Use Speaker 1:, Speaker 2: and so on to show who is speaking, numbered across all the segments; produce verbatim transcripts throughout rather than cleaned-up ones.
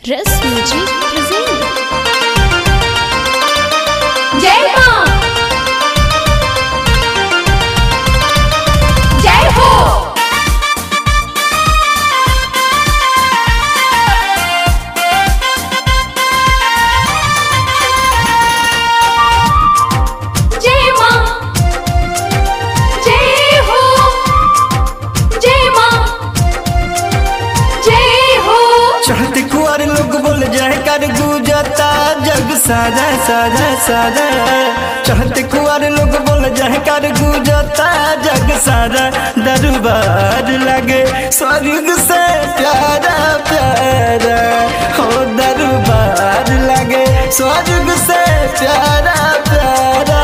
Speaker 1: रस music present. जय मां, जय हो। जय मां, जय हो। जय मां, जय हो।
Speaker 2: चढ़ते कुआर लोग बोल जाए कर गुजरता जग सारा सारा सारा। चढ़ते कुआर लोग बोल जाए कर गुजरता जग सारा। दरबार लगे स्वर्ग से प्यारा प्यारा हो। दरबार लगे स्वर्ग से प्यारा प्यारा।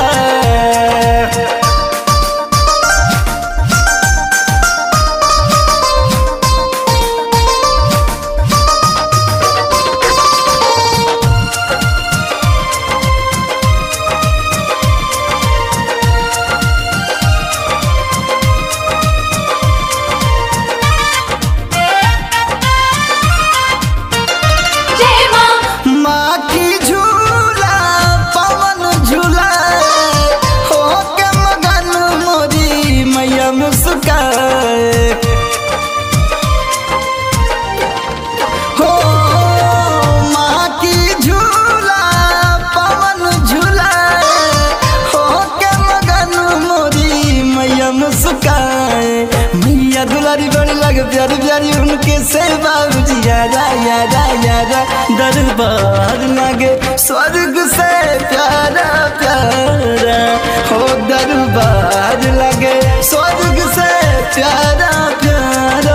Speaker 2: हो माँ की झूला पवन झूलाए हो के मगन मोरी मैया मुस्काए। मैया दुलारी बड़ी लगे प्यारी प्यारी उनके सेवा यारा यारा यारा। दरबार लगे स्वर्ग से प्यारा प्यारा हो। दरबार लगे स्वर्ग से प्यारा प्यारा।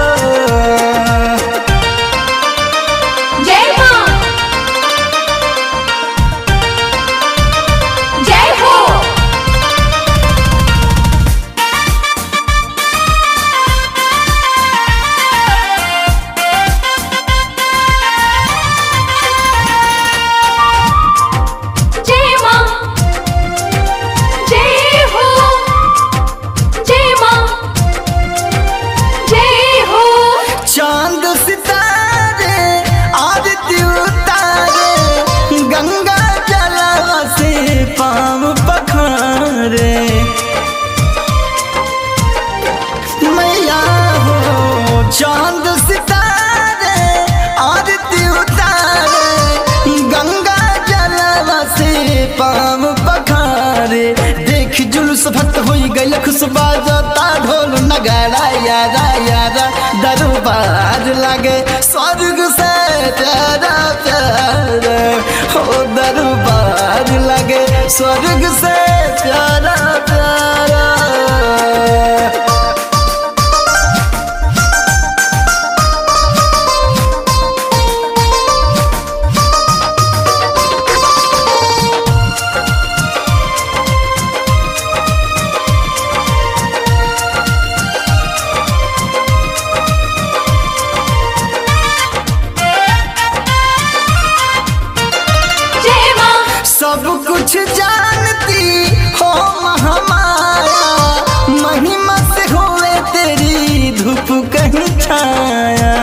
Speaker 1: जय मां, जय हो। जय मां, जय हो। जय मां, जय हो।
Speaker 2: चांद सितारे आरती उतारे गंगा जलवा से पाँव पखारे। मैया हो चांद सितारे आरती उतारे गंगा जलवा से पाँव पखारे। देख जुलूस भक्त हो गई खुशबा जाता ढोल नगाड़ा यारा यारा। दरबार लगे स्वर्ग से प्यारा प्यारा हो। दरबार लगे स्वर्ग से प्यारा प्यारा। सब कुछ जानती हो महामाया महिमा से होवे तेरी धूप कहीं छाया।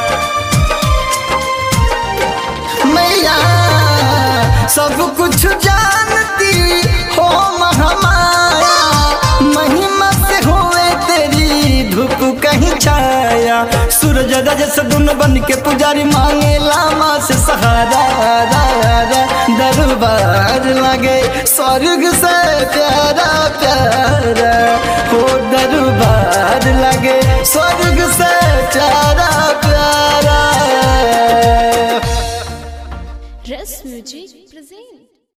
Speaker 2: मैया सब कुछ जानती हो महामाया महिमा से होवे तेरी धूप कहीं छाया। सूरज रजस दुन बन के पुजारी मांगे लामा से सहारा। दरबार लगे स्वर्ग से प्यारा प्यारा हो। दरबार लगे स्वर्ग से प्यारा प्यारा।
Speaker 1: रस म्यूजिक प्रेजेंट।